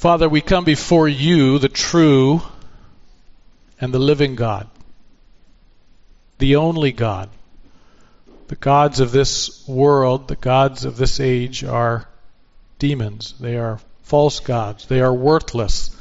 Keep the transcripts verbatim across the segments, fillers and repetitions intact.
Father, we come before you, the true and the living God, the only God. The gods of this world, the gods of this age are demons. They are false gods. They are worthless.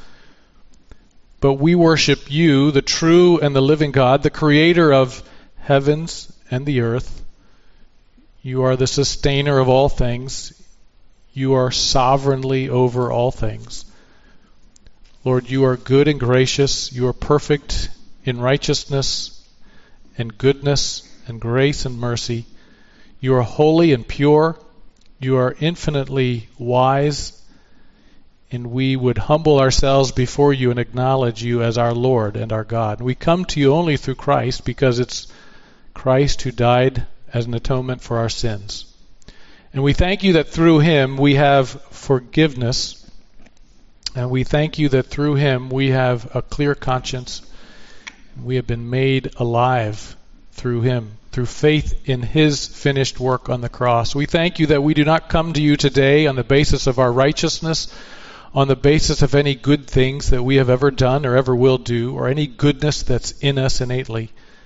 But we worship you, the true and the living God, the creator of heavens and the earth. You are the sustainer of all things. You are sovereignly over all things. Lord, you are good and gracious. You are perfect in righteousness and goodness and grace and mercy. You are holy and pure. You are infinitely wise. And we would humble ourselves before you and acknowledge you as our Lord and our God. We come to you only through Christ because it's Christ who died as an atonement for our sins. And we thank you that through him we have forgiveness. And we thank you that through him we have a clear conscience. We have been made alive through him, through faith in his finished work on the cross. We thank you that we do not come to you today on the basis of our righteousness, on the basis of any good things that we have ever done or ever will do, or any goodness that's in us innately.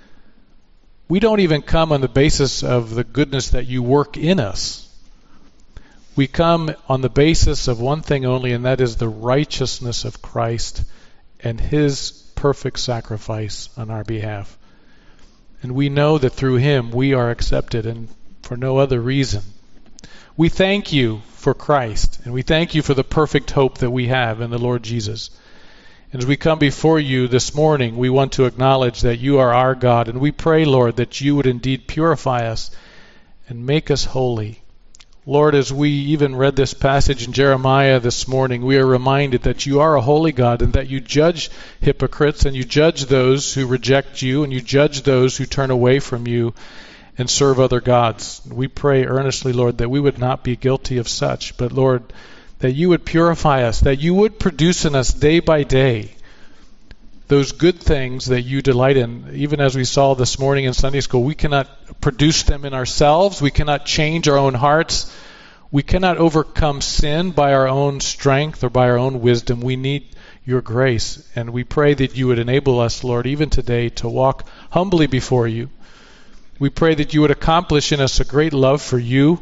We don't even come on the basis of the goodness that you work in us. We come on the basis of one thing only, and that is the righteousness of Christ and his perfect sacrifice on our behalf. And we know that through him we are accepted, and for no other reason. We thank you for Christ, and we thank you for the perfect hope that we have in the Lord Jesus. And as we come before you this morning, we want to acknowledge that you are our God, and we pray, Lord, that you would indeed purify us and make us holy. Lord, as we even read this passage in Jeremiah this morning, we are reminded that you are a holy God and that you judge hypocrites and you judge those who reject you and you judge those who turn away from you and serve other gods. We pray earnestly, Lord, that we would not be guilty of such, but, Lord, that you would purify us, that you would produce in us day by day those good things that you delight in. Even as we saw this morning in Sunday school, we cannot produce them in ourselves. We cannot change our own hearts. We cannot overcome sin by our own strength or by our own wisdom. We need your grace. And we pray that you would enable us, Lord, even today to walk humbly before you. We pray that you would accomplish in us a great love for you.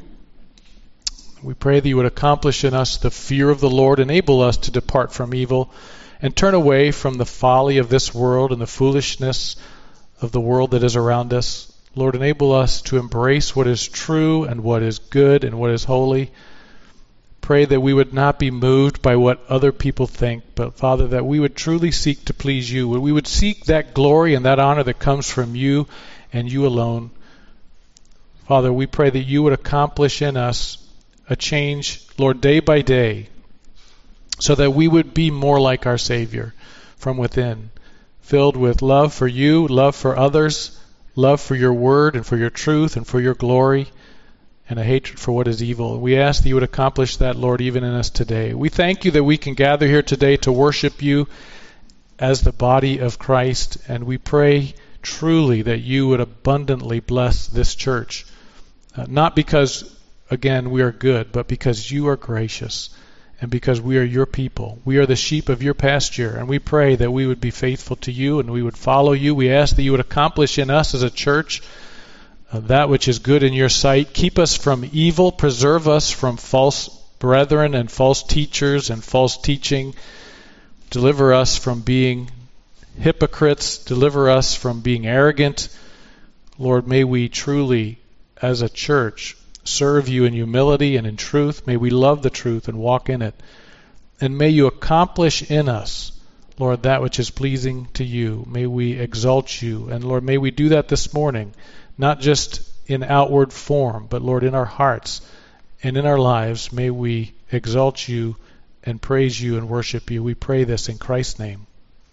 We pray that you would accomplish in us the fear of the Lord, enable us to depart from evil, and turn away from the folly of this world and the foolishness of the world that is around us. Lord, enable us to embrace what is true and what is good and what is holy. Pray that we would not be moved by what other people think, but, Father, that we would truly seek to please you. We would seek that glory and that honor that comes from you and you alone. Father, we pray that you would accomplish in us a change, Lord, day by day, so that we would be more like our Savior from within, filled with love for you, love for others, love for your word and for your truth and for your glory, and a hatred for what is evil. We ask that you would accomplish that, Lord, even in us today. We thank you that we can gather here today to worship you as the body of Christ, and we pray truly that you would abundantly bless this church, uh, not because, again, we are good, but because you are gracious. And because we are your people. We are the sheep of your pasture. And we pray that we would be faithful to you and we would follow you. We ask that you would accomplish in us as a church uh, that which is good in your sight. Keep us from evil. Preserve us from false brethren and false teachers and false teaching. Deliver us from being hypocrites. Deliver us from being arrogant. Lord, may we truly, as a church, serve you in humility and in truth. May we love the truth and walk in it. And may you accomplish in us, Lord, that which is pleasing to you. May we exalt you. And Lord, may we do that this morning, not just in outward form, but Lord, in our hearts and in our lives. May we exalt you and praise you and worship you. We pray this in Christ's name.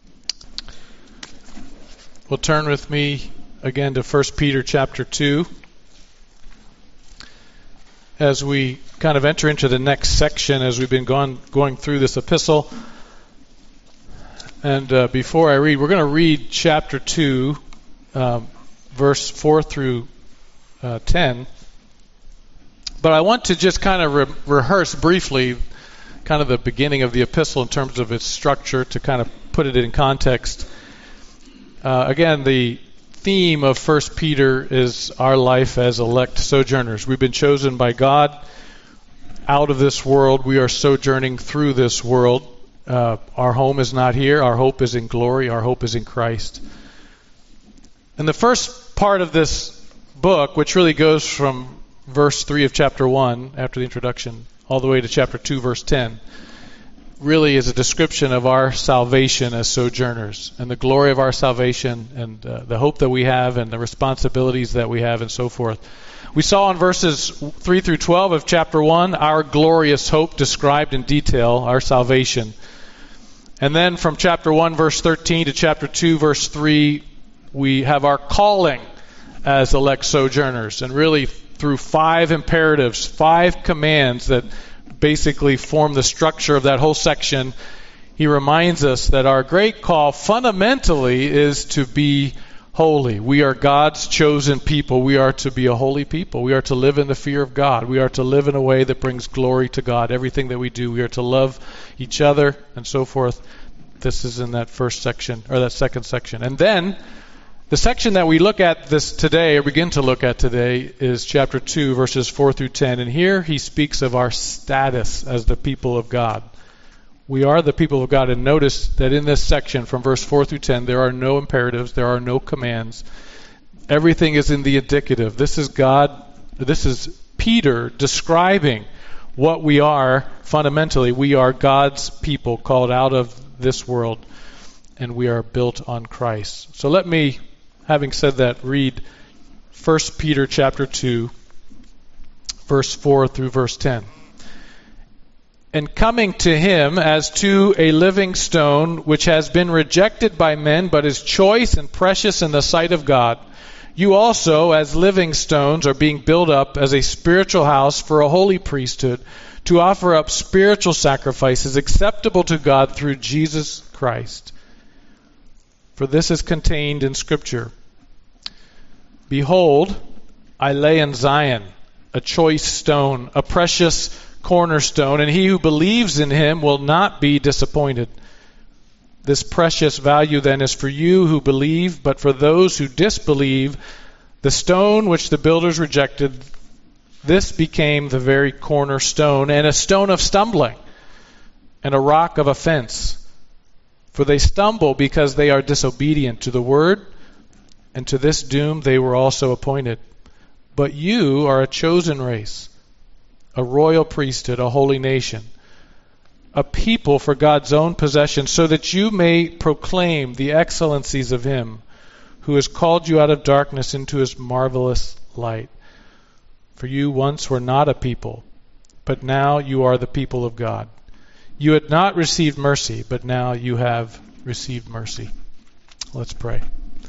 Well, turn with me again to First Peter chapter two. As we kind of enter into the next section, as we've been gone, going through this epistle. And uh, before I read, we're going to read chapter two, uh, verse four through uh, ten. But I want to just kind of re- rehearse briefly kind of the beginning of the epistle in terms of its structure, to kind of put it in context. Uh, again, the theme of First Peter is our life as elect sojourners. We've been chosen by God out of this world. We are sojourning through this world. Uh, our home is not here. Our hope is in glory. Our hope is in Christ. And the first part of this book, which really goes from verse three of chapter one, after the introduction, all the way to chapter two, verse ten, really is a description of our salvation as sojourners and the glory of our salvation and uh, the hope that we have and the responsibilities that we have and so forth. We saw in verses three through twelve of chapter one our glorious hope described in detail, our salvation. And then from chapter one, verse thirteen to chapter two, verse three, we have our calling as elect sojourners. And really through five imperatives, five commands that basically form the structure of that whole section, he reminds us that our great call fundamentally is to be holy. We are God's chosen people. We are to be a holy people. We are to live in the fear of God. We are to live in a way that brings glory to God. Everything that we do, we are to love each other and so forth. This is in that first section, or that second section. And then the section that we look at this today, or begin to look at today, is chapter two, verses four through ten. And here he speaks of our status as the people of God. We are the people of God. And notice that in this section, from verse four through ten, there are no imperatives, there are no commands. Everything is in the indicative. This is God, this is Peter describing what we are fundamentally. We are God's people called out of this world, and we are built on Christ. So let me, having said that, read First Peter chapter two, verse four through verse ten. And coming to him as to a living stone, which has been rejected by men, but is choice and precious in the sight of God, you also, as living stones, are being built up as a spiritual house for a holy priesthood, to offer up spiritual sacrifices acceptable to God through Jesus Christ. For this is contained in Scripture. Behold, I lay in Zion a choice stone, a precious cornerstone, and he who believes in him will not be disappointed. This precious value then is for you who believe, but for those who disbelieve, the stone which the builders rejected, this became the very cornerstone, and a stone of stumbling, and a rock of offense. For they stumble because they are disobedient to the word, and to this doom they were also appointed. But you are a chosen race, a royal priesthood, a holy nation, a people for God's own possession, so that you may proclaim the excellencies of him who has called you out of darkness into his marvelous light. For you once were not a people, but now you are the people of God. You had not received mercy, but now you have received mercy. Let's pray.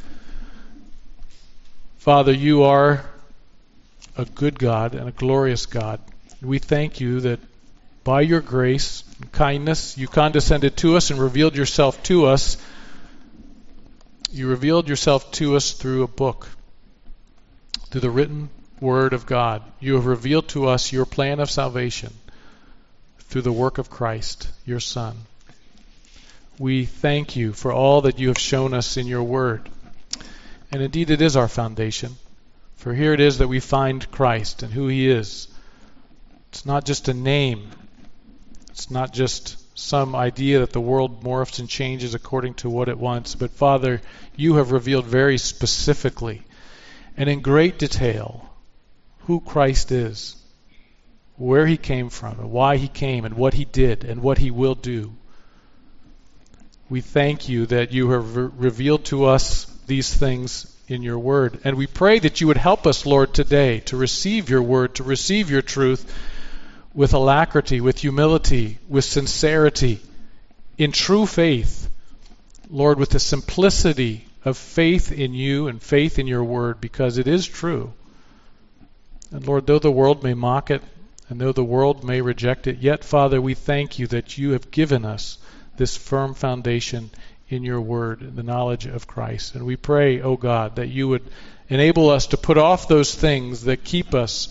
Father, you are a good God and a glorious God. We thank you that by your grace and kindness, you condescended to us and revealed yourself to us. You revealed yourself to us through a book, through the written Word of God. You have revealed to us your plan of salvation through the work of Christ, your Son. We thank you for all that you have shown us in your Word. And indeed it is our foundation. For here it is that we find Christ and who he is. It's not just a name. It's not just some idea that the world morphs and changes according to what it wants. But Father, you have revealed very specifically and in great detail who Christ is, where he came from, and why he came, and what he did, and what he will do. We thank you that you have re- revealed to us these things in your word. And we pray that you would help us, Lord, today to receive your word, to receive your truth with alacrity, with humility, with sincerity, in true faith. Lord, with the simplicity of faith in you and faith in your word, because it is true. And Lord, though the world may mock it, and though the world may reject it, yet, Father, we thank you that you have given us this firm foundation in your word, the knowledge of Christ. And we pray, O God, that you would enable us to put off those things that keep us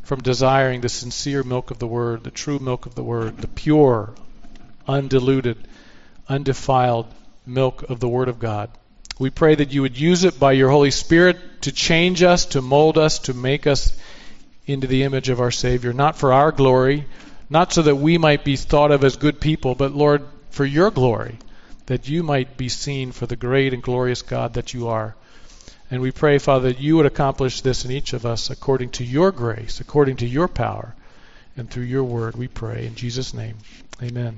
from desiring the sincere milk of the Word, the true milk of the Word, the pure, undiluted, undefiled milk of the Word of God. We pray that you would use it by your Holy Spirit to change us, to mold us, to make us into the image of our Savior, not for our glory, not so that we might be thought of as good people, but, Lord, for your glory, that you might be seen for the great and glorious God that you are. And we pray, Father, that you would accomplish this in each of us according to your grace, according to your power, and through your word, we pray. In Jesus' name, amen.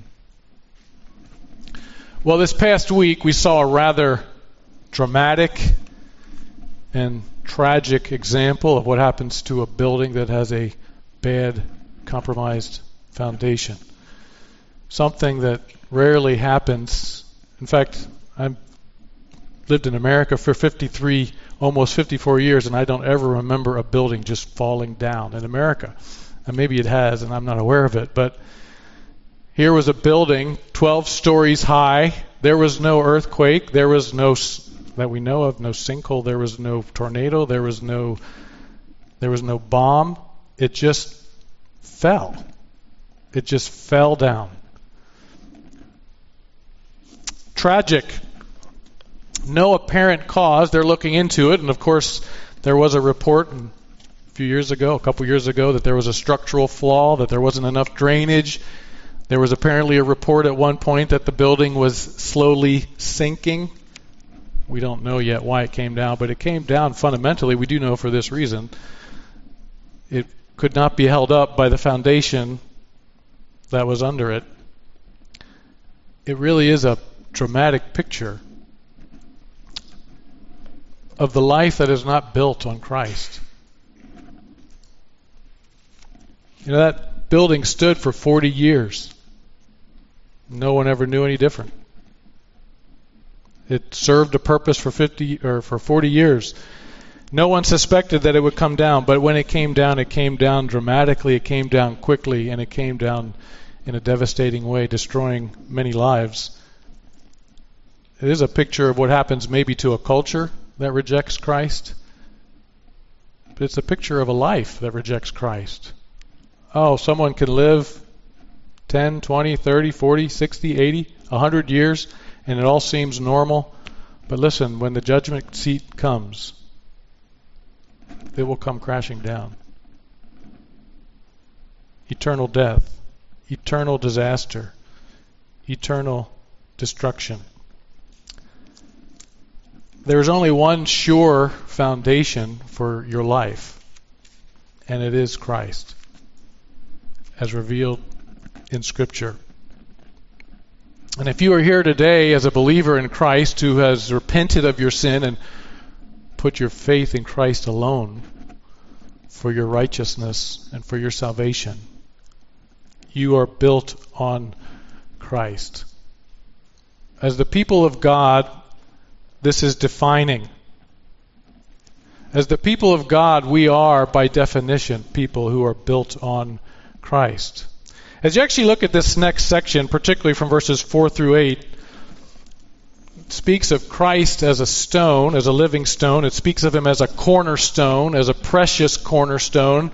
Well, this past week we saw a rather dramatic and tragic example of what happens to a building that has a bad, compromised foundation. Something that rarely happens. In fact, I've lived in America for fifty-three, almost fifty-four years, and I don't ever remember a building just falling down in America. And maybe it has, and I'm not aware of it. But here was a building twelve stories high. There was no earthquake. There was no, that we know of, no sinkhole. There was no tornado. There was no, there was no bomb. It just fell. It just fell down. Tragic. No apparent cause. They're looking into it, and of course, there was a report a few years ago, a couple years ago, that there was a structural flaw, that there wasn't enough drainage. There was apparently a report at one point that the building was slowly sinking. We don't know yet why it came down, but it came down fundamentally. We do know for this reason. It could not be held up by the foundation that was under it. It really is a dramatic picture of the life that is not built on Christ. You know, that building stood for forty years. No one ever knew any different. It served a purpose for fifty or for forty years. No one suspected that it would come down, but when it came down, it came down dramatically, it came down quickly, and it came down in a devastating way, destroying many lives. It is a picture of what happens maybe to a culture that rejects Christ, but it's a picture of a life that rejects Christ. Oh, someone can live ten, twenty, thirty, forty, sixty, eighty, one hundred years, and it all seems normal. But listen, when the judgment seat comes, it will come crashing down. Eternal death, eternal disaster, eternal destruction. There is only one sure foundation for your life, and it is Christ, as revealed in Scripture. And if you are here today as a believer in Christ who has repented of your sin and put your faith in Christ alone for your righteousness and for your salvation, you are built on Christ. As the people of God, this is defining. As the people of God, we are, by definition, people who are built on Christ. As you actually look at this next section, particularly from verses four through eight, it speaks of Christ as a stone, as a living stone. It speaks of him as a cornerstone, as a precious cornerstone.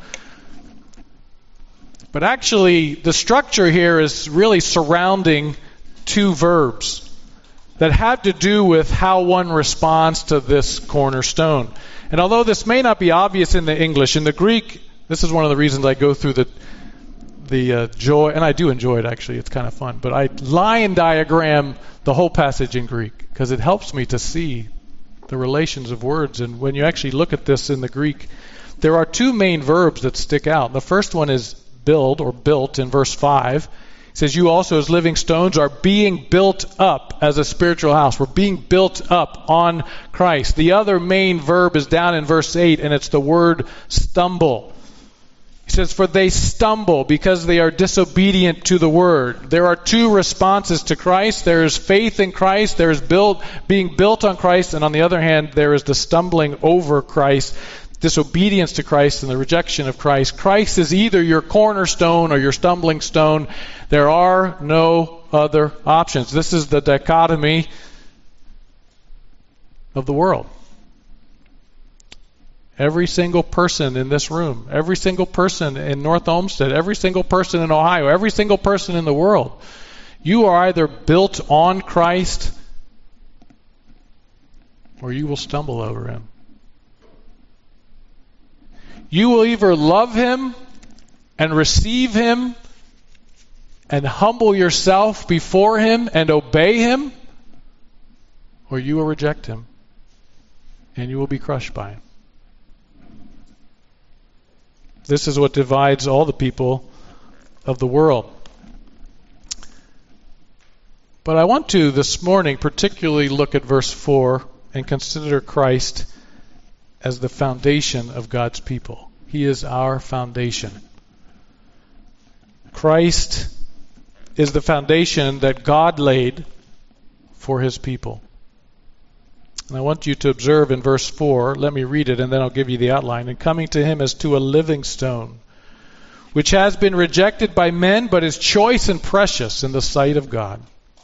But actually, the structure here is really surrounding two verbs that have to do with how one responds to this cornerstone. And although this may not be obvious in the English, in the Greek, this is one of the reasons I go through the the uh, joy, and I do enjoy it actually, it's kind of fun, but I line diagram the whole passage in Greek because it helps me to see the relations of words. And when you actually look at this in the Greek, there are two main verbs that stick out. The first one is build or built in verse five. It says, you also as living stones are being built up as a spiritual house. We're being built up on Christ. The other main verb is down in verse eight, and it's the word stumble. He says, for they stumble because they are disobedient to the word. There are two responses to Christ. There is faith in Christ. There is built, being built on Christ. And on the other hand, there is the stumbling over Christ, disobedience to Christ and the rejection of Christ. Christ is either your cornerstone or your stumbling stone. There are no other options. This is the dichotomy of the world. Every single person in this room, every single person in North Olmsted, every single person in Ohio, every single person in the world. You are either built on Christ or you will stumble over him. You will either love him and receive him and humble yourself before him and obey him, or you will reject him and you will be crushed by him. This is what divides all the people of the world. But I want to this morning particularly look at verse four and consider Christ as the foundation of God's people. He is our foundation. Christ is the foundation that God laid for his people. And I want you to observe in verse four, let me read it and then I'll give you the outline. And coming to him as to a living stone, which has been rejected by men, but is choice and precious in the sight of God.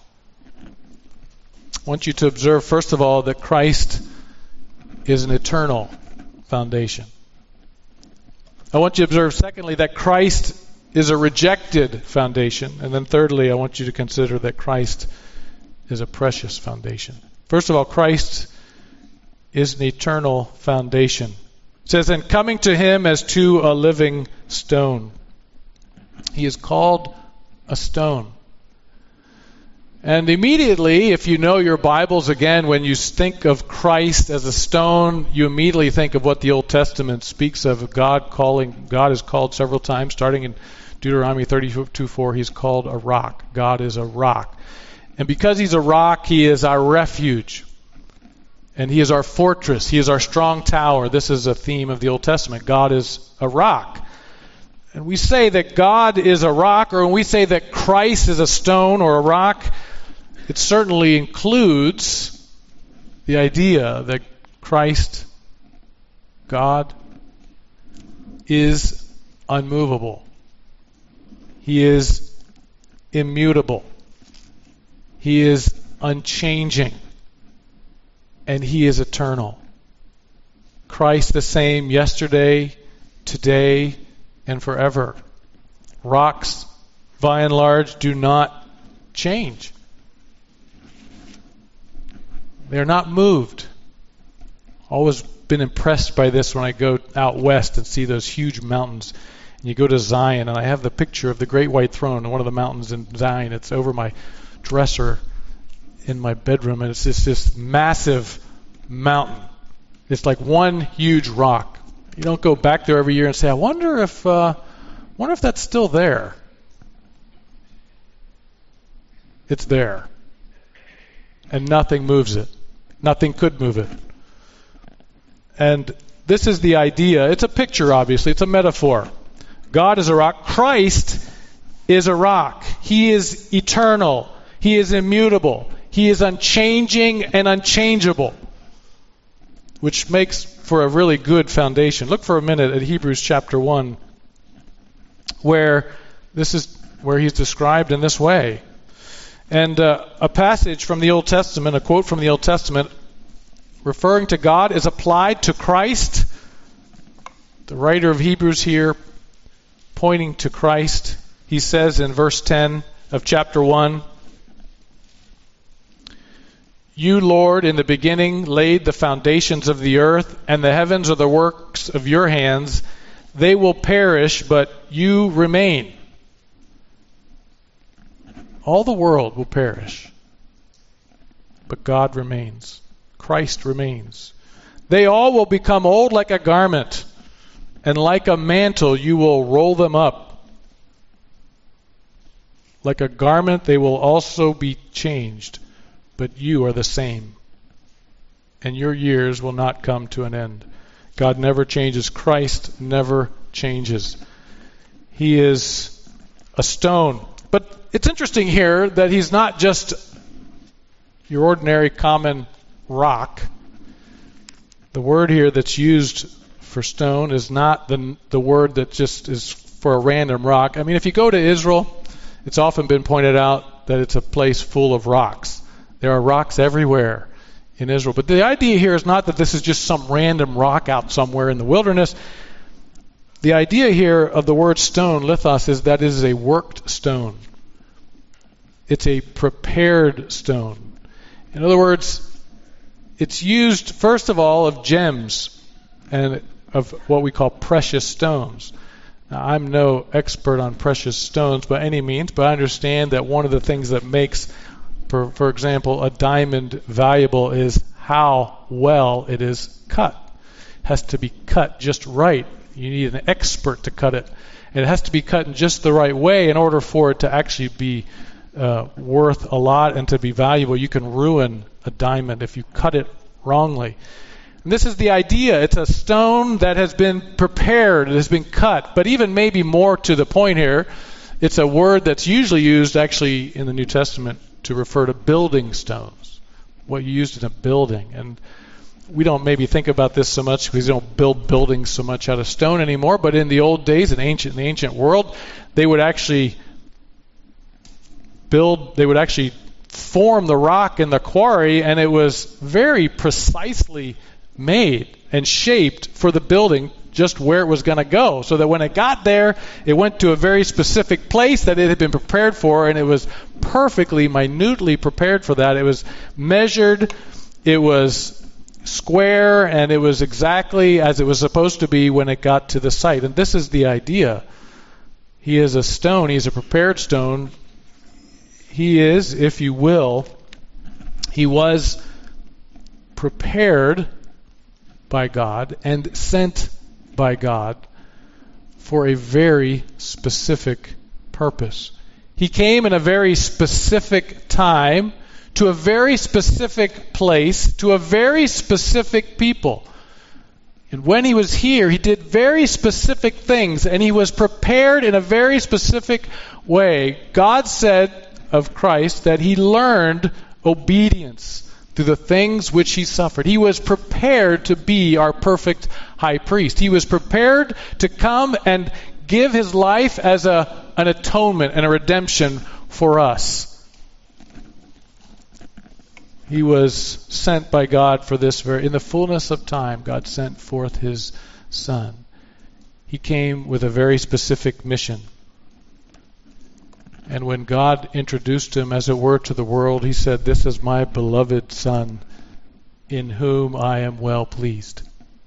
I want you to observe, first of all, that Christ is an eternal foundation. I want you to observe, secondly, that Christ is a rejected foundation. And then thirdly, I want you to consider that Christ is a precious foundation. First of all, Christ is an eternal foundation. It says, and coming to him as to a living stone. He is called a stone. And immediately, if you know your Bibles, again, when you think of Christ as a stone, you immediately think of what the Old Testament speaks of. God calling, God is called several times, starting in Deuteronomy thirty-two four, he's called a rock. God is a rock. And because he's a rock, he is our refuge. And he is our fortress. He is our strong tower. This is a theme of the Old Testament. God is a rock. And we say that God is a rock, or when we say that Christ is a stone or a rock, it certainly includes the idea that Christ, God, is unmovable. He is immutable. He is unchanging. And he is eternal. Christ the same yesterday, today, and forever. Rocks, by and large, do not change. They're not moved. Always been impressed by this when I go out west and see those huge mountains. And you go to Zion, and I have the picture of the Great White Throne on one of the mountains in Zion. It's over my dresser in my bedroom, and it's just this massive mountain. It's like one huge rock. You don't go back there every year and say, I wonder if uh, wonder if that's still there. It's there. And nothing moves it. Nothing could move it. And this is the idea. It's a picture, obviously. It's a metaphor. God is a rock. Christ is a rock. He is eternal. He is immutable. He is unchanging and unchangeable, which makes for a really good foundation. Look for a minute at Hebrews chapter one, where this is where he's described in this way. And uh, a passage from the Old Testament, a quote from the Old Testament, referring to God is applied to Christ. The writer of Hebrews here, pointing to Christ, he says in verse ten of chapter one, You, Lord, in the beginning laid the foundations of the earth, and the heavens are the works of your hands. They will perish, but you remain. All the world will perish, but God remains. Christ remains. They all will become old like a garment, and like a mantle you will roll them up. Like a garment they will also be changed, but you are the same, and your years will not come to an end. God never changes. Christ never changes. He is a stone. But it's interesting here that he's not just your ordinary common rock. The word here that's used for stone is not the, the word that just is for a random rock. I mean, if you go to Israel, it's often been pointed out that it's a place full of rocks. There are rocks everywhere in Israel. But the idea here is not that this is just some random rock out somewhere in the wilderness. The idea here of the word stone, lithos, is that it is a worked stone. It's a prepared stone. In other words, it's used, first of all, of gems and of what we call precious stones. Now, I'm no expert on precious stones by any means, but I understand that one of the things that makes, for, for example, a diamond valuable is how well it is cut. It has to be cut just right. You need an expert to cut it. And it has to be cut in just the right way in order for it to actually be uh, worth a lot and to be valuable. You can ruin a diamond if you cut it wrongly. And this is the idea. It's a stone that has been prepared, it has been cut. But even maybe more to the point here, it's a word that's usually used actually in the New Testament to refer to building stones, what you used in a building. And we don't maybe think about this so much because we don't build buildings so much out of stone anymore, but in the old days, in ancient in the ancient world, they would actually build, they would actually form the rock in the quarry, and it was very precisely made and shaped for the building just where it was going to go, so that when it got there, it went to a very specific place that it had been prepared for, and it was perfectly, minutely prepared for that. It was measured, it was square, and it was exactly as it was supposed to be when it got to the site. And this is the idea. He is a stone, he's a prepared stone. He is, if you will, he was prepared by God and sent by God for a very specific purpose. He came in a very specific time, to a very specific place, to a very specific people. And when he was here, he did very specific things, and he was prepared in a very specific way. God said of Christ that he learned obedience through the things which he suffered. He was prepared to be our perfect high priest. He was prepared to come and give his life as a, an atonement and a redemption for us. He was sent by God for this very, in the fullness of time, God sent forth his Son. He came with a very specific mission. And when God introduced him, as it were, to the world, he said, "This is my beloved Son, in whom I am well pleased."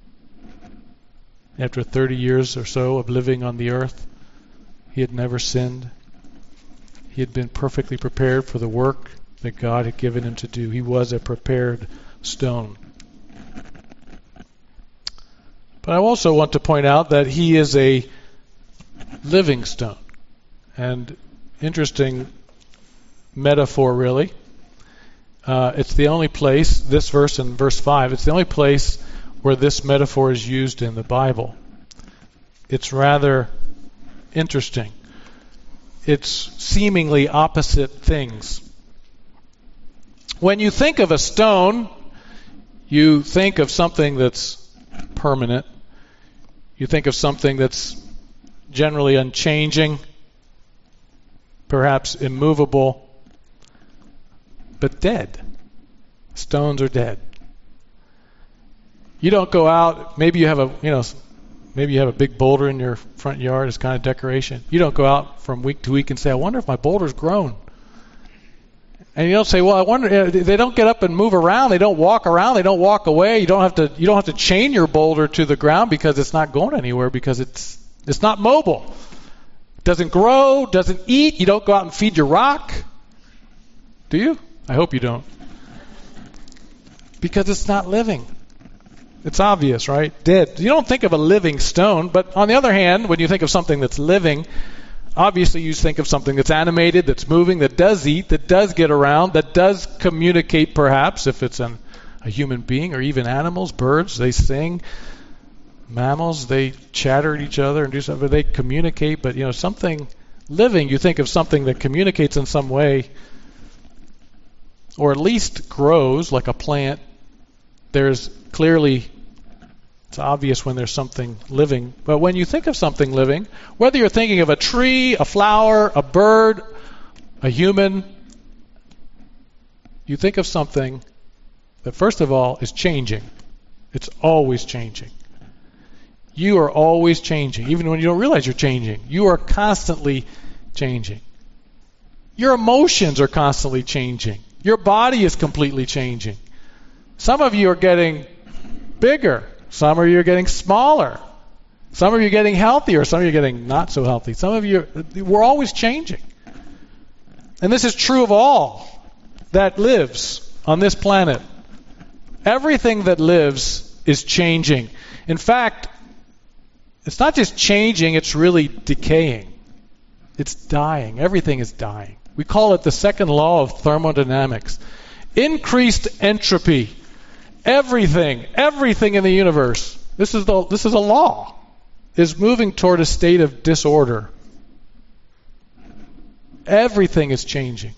After thirty years or so of living on the earth, he had never sinned. He had been perfectly prepared for the work that God had given him to do. He was a prepared stone. But I also want to point out that he is a living stone. And interesting metaphor, really. Uh, it's the only place, this verse in verse five, it's the only place where this metaphor is used in the Bible. It's rather interesting. It's seemingly opposite things. When you think of a stone, you think of something that's permanent. You think of something that's generally unchanging, perhaps immovable, but dead. Stones are dead. You don't go out, maybe you have a, you know, maybe you have a big boulder in your front yard as kind of decoration. You don't go out from week to week and say, "I wonder if my boulder's grown." And you don't say, "Well, I wonder." They don't get up and move around. They don't walk around. They don't walk away. You don't have to. You don't have to chain your boulder to the ground because it's not going anywhere, because it's it's not mobile. It doesn't grow. Doesn't eat. You don't go out and feed your rock. Do you? I hope you don't. Because it's not living. It's obvious, right? Dead. You don't think of a living stone, but on the other hand, when you think of something that's living, obviously you think of something that's animated, that's moving, that does eat, that does get around, that does communicate perhaps, if it's an, a human being, or even animals, birds, they sing. Mammals, they chatter at each other and do something. They communicate, but you know, something living, you think of something that communicates in some way, or at least grows like a plant. There's clearly, it's obvious when there's something living. But when you think of something living, whether you're thinking of a tree, a flower, a bird, a human, you think of something that first of all is changing. It's always changing. You are always changing, even when you don't realize you're changing. You are constantly changing. Your emotions are constantly changing. Your body is completely changing. Some of you are getting bigger. Some of you are getting smaller. Some of you are getting healthier. Some of you are getting not so healthy. Some of you, are, we're always changing. And this is true of all that lives on this planet. Everything that lives is changing. In fact, it's not just changing, it's really decaying. It's dying. Everything is dying. We call it the second law of thermodynamics. Increased entropy. Everything, everything in the universe, this is the this is a law, is moving toward a state of disorder. Everything is changing.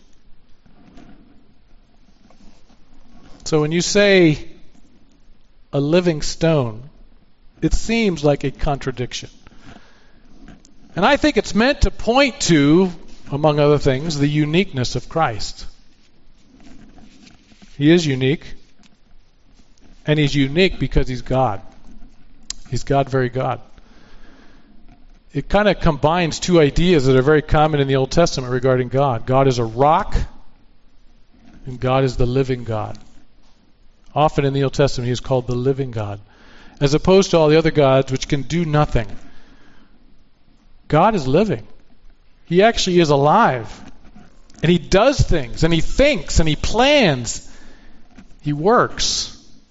So when you say a living stone, it seems like a contradiction. And I think it's meant to point to, among other things, the uniqueness of Christ. He is unique. And he's unique because he's God. He's God, very God. It kind of combines two ideas that are very common in the Old Testament regarding God. God is a rock, and God is the living God. Often in the Old Testament, he is called the living God, as opposed to all the other gods which can do nothing. God is living. He actually is alive. And he does things, and he thinks, and he plans. He works.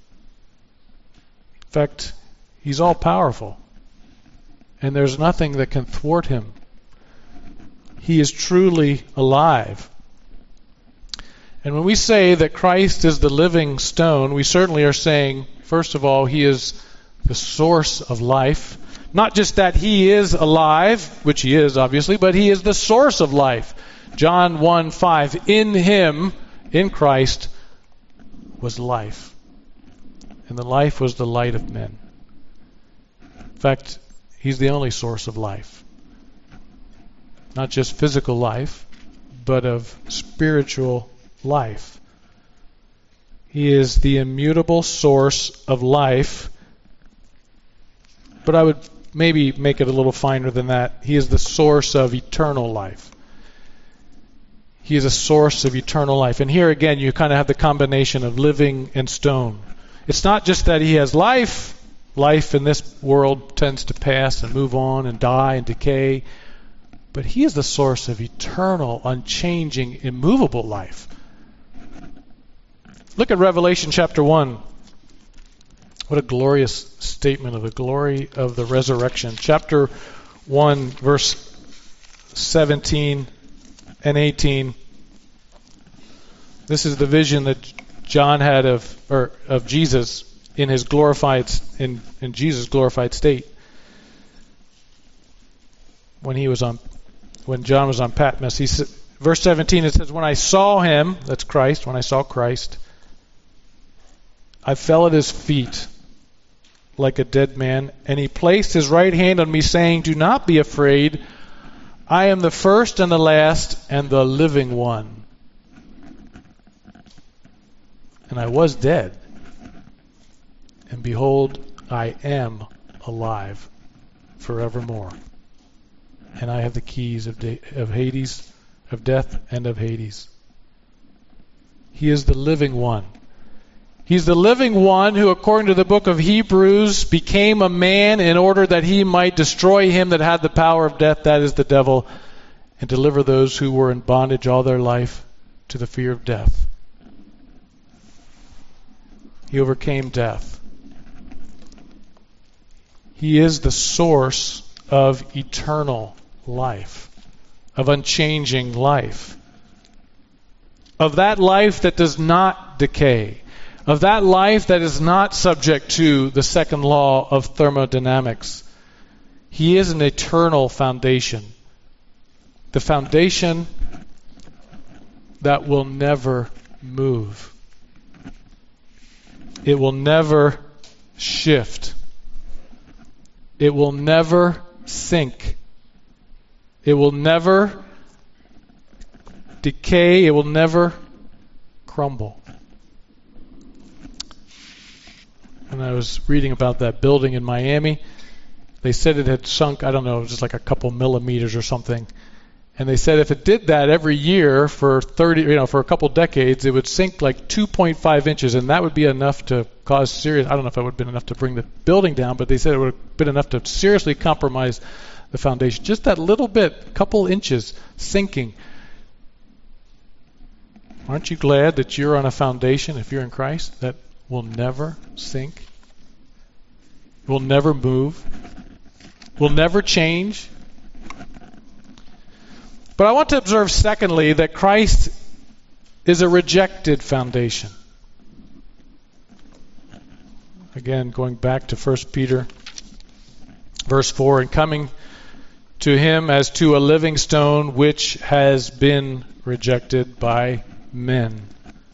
In fact, he's all powerful. And there's nothing that can thwart him. He is truly alive. And when we say that Christ is the living stone, we certainly are saying, first of all, he is the source of life. Not just that he is alive, which he is obviously, but he is the source of life. John one five, in him, in Christ, was life. And the life was the light of men. In fact, he's the only source of life. Not just physical life, but of spiritual life. He is the immutable source of life. But I would maybe make it a little finer than that. He is the source of eternal life. He is a source of eternal life. And here again, you kind of have the combination of living and stone. It's not just that he has life. Life in this world tends to pass and move on and die and decay. But he is the source of eternal, unchanging, immovable life. Look at Revelation chapter one. What a glorious statement of the glory of the resurrection. Chapter one, verse seventeen and eighteen. This is the vision that John had of or of Jesus in his glorified in, in Jesus' glorified state. When he was on when John was on Patmos, he said, verse seventeen, it says, when I saw him, that's Christ, when I saw Christ, I fell at his feet like a dead man, and he placed his right hand on me, saying, do not be afraid. I am the first and the last and the living one. And I was dead, and behold, I am alive forevermore. And I have the keys of, de- of Hades, of death and of Hades. He is the living one. He's the living one who, according to the book of Hebrews, became a man in order that he might destroy him that had the power of death, that is the devil, and deliver those who were in bondage all their life to the fear of death. He overcame death. He is the source of eternal life, of unchanging life, of that life that does not decay, of that life that is not subject to the second law of thermodynamics. He is an eternal foundation, the foundation that will never move. It will never shift. It will never sink. It will never decay. It will never crumble. And I was reading about that building in Miami. They said it had sunk, I don't know, just like a couple millimeters or something. And they said if it did that every year for thirty, you know, for a couple decades, it would sink like two point five inches, and that would be enough to cause serious. I don't know if it would have been enough to bring the building down, but they said it would have been enough to seriously compromise the foundation. Just that little bit, couple inches sinking. Aren't you glad that you're on a foundation, if you're in Christ, that will never sink, will never move, will never change? But I want to observe, secondly, that Christ is a rejected foundation. Again, going back to First Peter, verse four, and coming to him as to a living stone which has been rejected by men.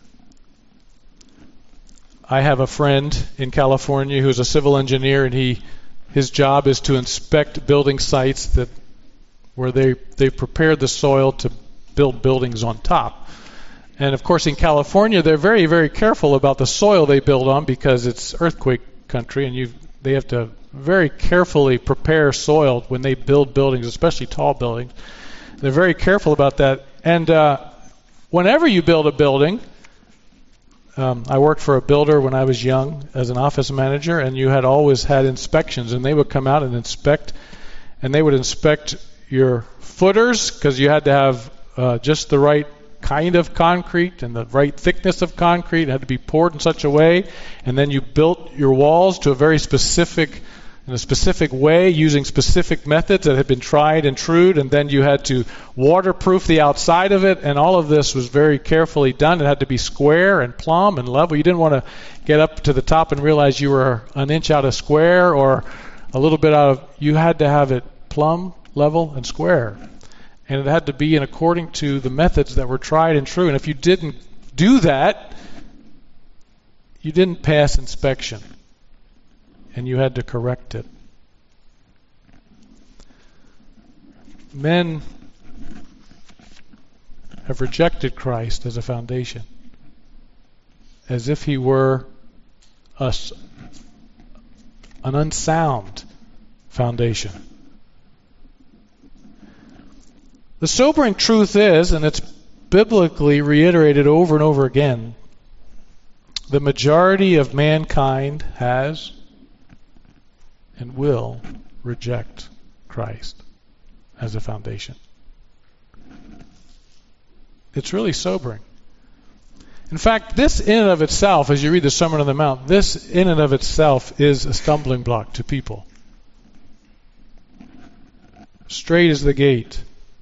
I have a friend in California who's a civil engineer, and he his job is to inspect building sites that where they they prepared the soil to build buildings on top. And of course in California they're very, very careful about the soil they build on because it's earthquake country, and you they have to very carefully prepare soil when they build buildings, especially tall buildings. They're very careful about that. And uh, whenever you build a building, um, I worked for a builder when I was young as an office manager, and you had always had inspections, and they would come out and inspect, and they would inspect your footers because you had to have uh, just the right kind of concrete and the right thickness of concrete. It had to be poured in such a way, and then you built your walls to a very specific in a specific way using specific methods that had been tried and trued, and then you had to waterproof the outside of it, and all of this was very carefully done. It had to be square and plumb and level. You didn't want to get up to the top and realize you were an inch out of square or a little bit out of... You had to have it plumb, level, and square. And it had to be in according to the methods that were tried and true. And if you didn't do that, you didn't pass inspection. And you had to correct it. Men have rejected Christ as a foundation, as if he were a, an unsound foundation. The sobering truth is, and it's biblically reiterated over and over again, the majority of mankind has and will reject Christ as a foundation. It's really sobering. In fact, this in and of itself, as you read the Sermon on the Mount, this in and of itself is a stumbling block to people. Straight is the gate.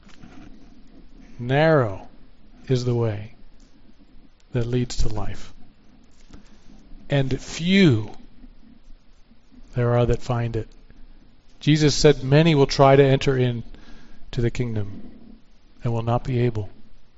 Narrow is the way that leads to life. And few there are that find it. Jesus said many will try to enter in to the kingdom and will not be able.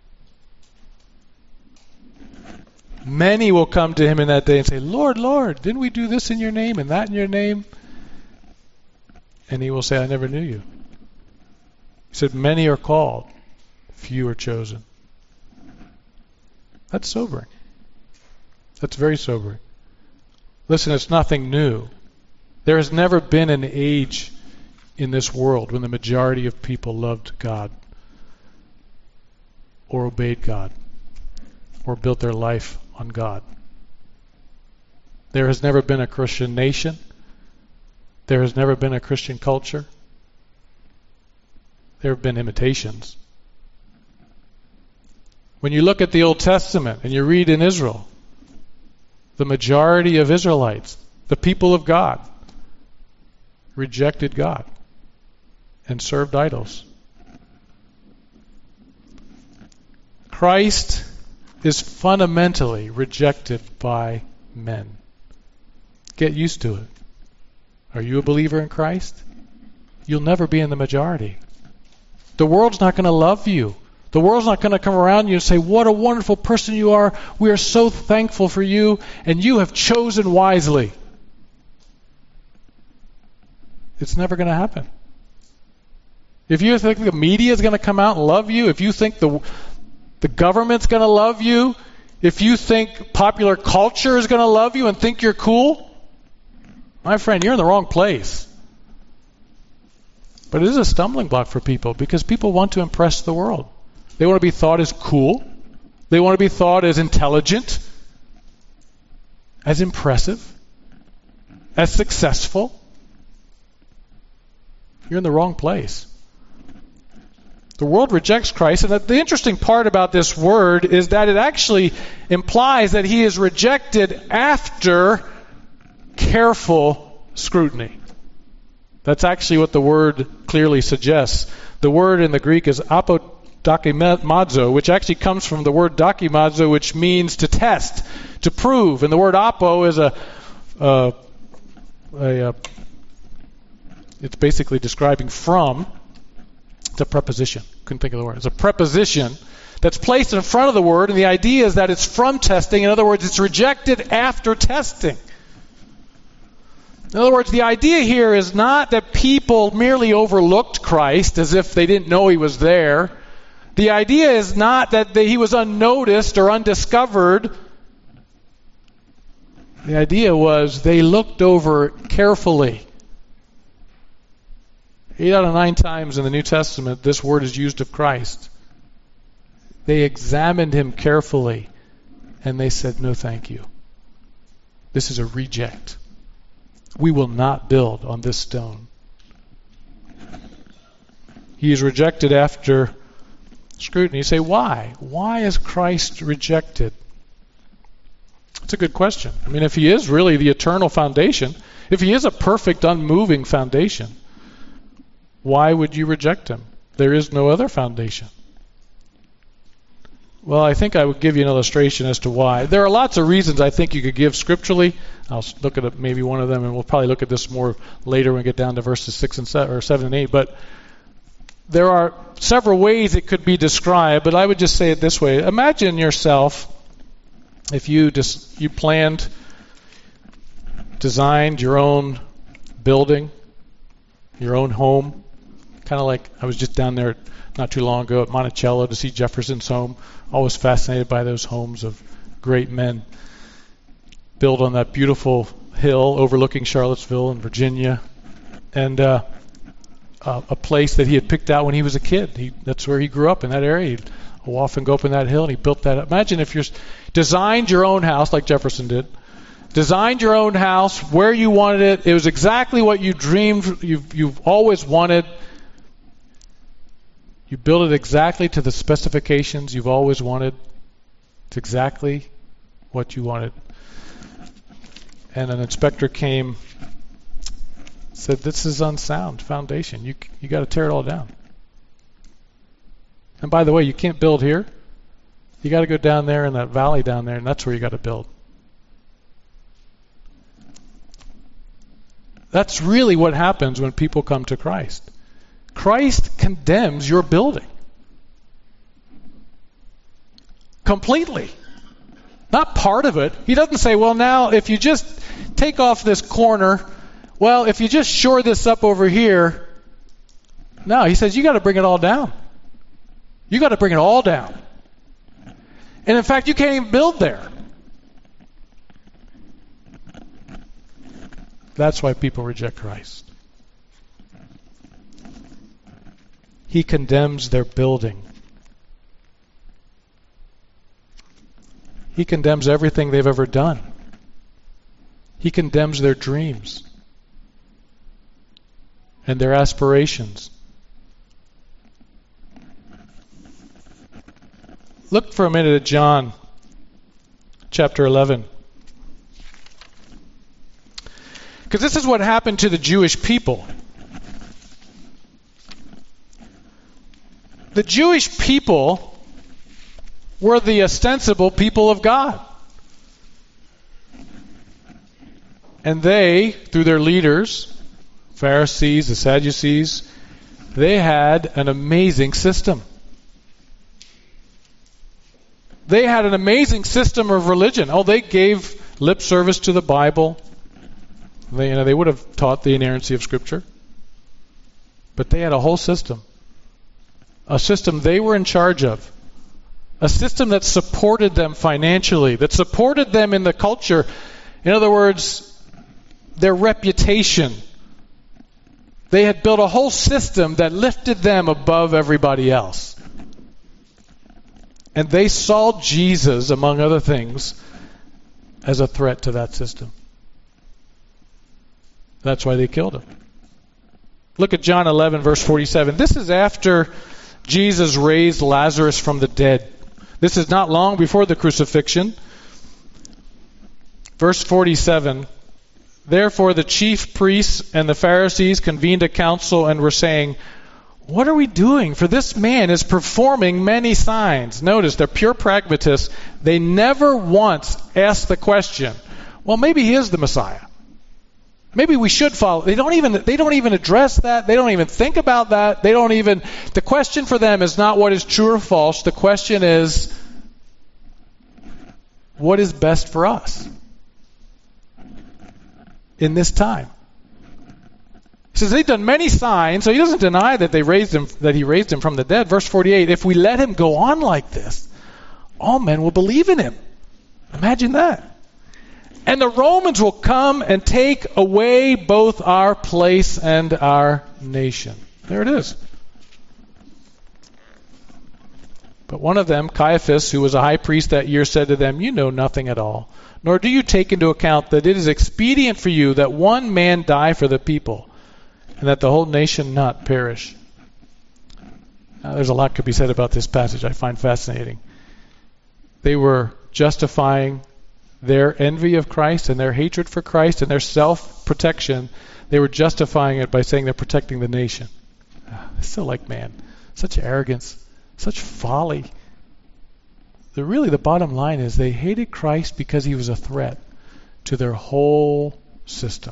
Many will come to him in that day and say, Lord, Lord, didn't we do this in your name and that in your name? And he will say, I never knew you. He said, many are called, few are chosen. That's sobering. That's very sobering. Listen, it's nothing new. There has never been an age in this world when the majority of people loved God or obeyed God or built their life on God. There has never been a Christian nation. There has never been a Christian culture. There have been imitations. When you look at the Old Testament and you read in Israel, the majority of Israelites, the people of God, rejected God and served idols. Christ is fundamentally rejected by men. Get used to it. Are you a believer in Christ? You'll never be in the majority. The world's not going to love you. The world's not going to come around you and say, what a wonderful person you are. We are so thankful for you, and you have chosen wisely. It's never going to happen. If you think the media is going to come out and love you, if you think the the government's going to love you, if you think popular culture is going to love you and think you're cool, my friend, you're in the wrong place. But it is a stumbling block for people because people want to impress the world. They want to be thought as cool. They want to be thought as intelligent, as impressive, as successful. You're in the wrong place. The world rejects Christ, and the interesting part about this word is that it actually implies that he is rejected after careful scrutiny. That's actually what the word clearly suggests. The word in the Greek is apodokimazo, which actually comes from the word dokimazo, which means to test, to prove. And the word apo is a, a, a, a it's basically describing from. It's a preposition. Couldn't think of the word. It's a preposition that's placed in front of the word, and the idea is that it's from testing. In other words, it's rejected after testing. In other words, the idea here is not that people merely overlooked Christ as if they didn't know he was there. The idea is not that they, he was unnoticed or undiscovered. The idea was they looked over carefully. Eight out of nine times in the New Testament, this word is used of Christ. They examined him carefully, and they said, no, thank you. This is a reject. We will not build on this stone. He is rejected after scrutiny. You say, why? Why is Christ rejected? That's a good question. I mean, if he is really the eternal foundation, if he is a perfect, unmoving foundation, why would you reject him? There is no other foundation. Well, I think I would give you an illustration as to why. There are lots of reasons I think you could give scripturally. I'll look at maybe one of them, and we'll probably look at this more later when we get down to verses six and seven, or seven and eight. But there are several ways it could be described. But I would just say it this way: imagine yourself if you just you planned, designed your own building, your own home. Kind of like I was just down there not too long ago at Monticello to see Jefferson's home. Always fascinated by those homes of great men built on that beautiful hill overlooking Charlottesville in Virginia, and uh, uh, a place that he had picked out when he was a kid. He, that's where he grew up, in that area. He'd often go up in that hill, and he built that up. Imagine if you designed your own house like Jefferson did. Designed your own house where you wanted it. It was exactly what you dreamed, you've, you've always wanted. You build it exactly to the specifications you've always wanted. It's exactly what you wanted. And an inspector came, said, this is unsound foundation. You you got to tear it all down. And by the way, you can't build here. You got to go down there in that valley down there, and that's where you got to build. That's really what happens when people come to Christ. Christ condemns your building. Completely. Not part of it. He doesn't say, well, now, if you just take off this corner, well, if you just shore this up over here. No, he says, you got to bring it all down. You got to bring it all down. And in fact, you can't even build there. That's why people reject Christ. He condemns their building. He condemns everything they've ever done. He condemns their dreams and their aspirations. Look for a minute at John chapter eleven. Because this is what happened to the Jewish people. The Jewish people were the ostensible people of God. And they, through their leaders, Pharisees, the Sadducees, they had an amazing system. They had an amazing system of religion. Oh, they gave lip service to the Bible. They, you know, they would have taught the inerrancy of Scripture. But they had a whole system. A system they were in charge of. A system that supported them financially, that supported them in the culture. In other words, their reputation. They had built a whole system that lifted them above everybody else. And they saw Jesus, among other things, as a threat to that system. That's why they killed him. Look at John eleven, verse forty-seven. This is after Jesus raised Lazarus from the dead. This is not long before the crucifixion. Verse forty-seven. Therefore the chief priests and the Pharisees convened a council and were saying, "What are we doing? For this man is performing many signs." Notice, they're pure pragmatists. They never once asked the question, well, maybe he is the Messiah. Maybe we should follow. They don't even they don't even address that. They don't even think about that. They don't even the question for them is not what is true or false. The question is, what is best for us in this time? He says they've done many signs, so he doesn't deny that they raised him, that he raised him from the dead. Verse forty-eight, if we let him go on like this, all men will believe in him. Imagine that. And the Romans will come and take away both our place and our nation. There it is. But one of them, Caiaphas, who was a high priest that year, said to them, "You know nothing at all, nor do you take into account that it is expedient for you that one man die for the people, and that the whole nation not perish." Now, there's a lot could be said about this passage I find fascinating. They were justifying their envy of Christ and their hatred for Christ and their self-protection. They were justifying it by saying they're protecting the nation. It's so like man. Such arrogance. Such folly. The, really, the bottom line is they hated Christ because he was a threat to their whole system.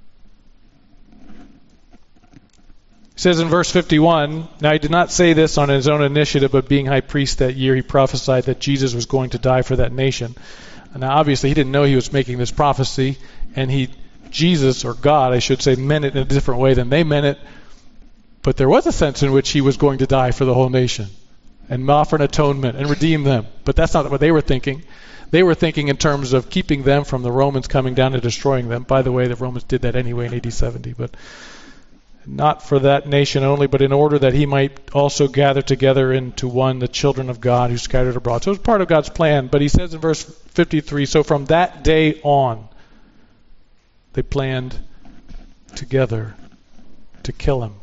It says in verse fifty-one, now he did not say this on his own initiative, but being high priest that year, he prophesied that Jesus was going to die for that nation. Now, obviously, he didn't know he was making this prophecy, and he, Jesus, or God, I should say, meant it in a different way than they meant it. But there was a sense in which he was going to die for the whole nation and offer an atonement and redeem them. But that's not what they were thinking. They were thinking in terms of keeping them from the Romans coming down and destroying them. By the way, the Romans did that anyway in A D seventy, but not for that nation only, but in order that he might also gather together into one the children of God who scattered abroad. So it was part of God's plan. But he says in verse fifty-three, so from that day on, they planned together to kill him.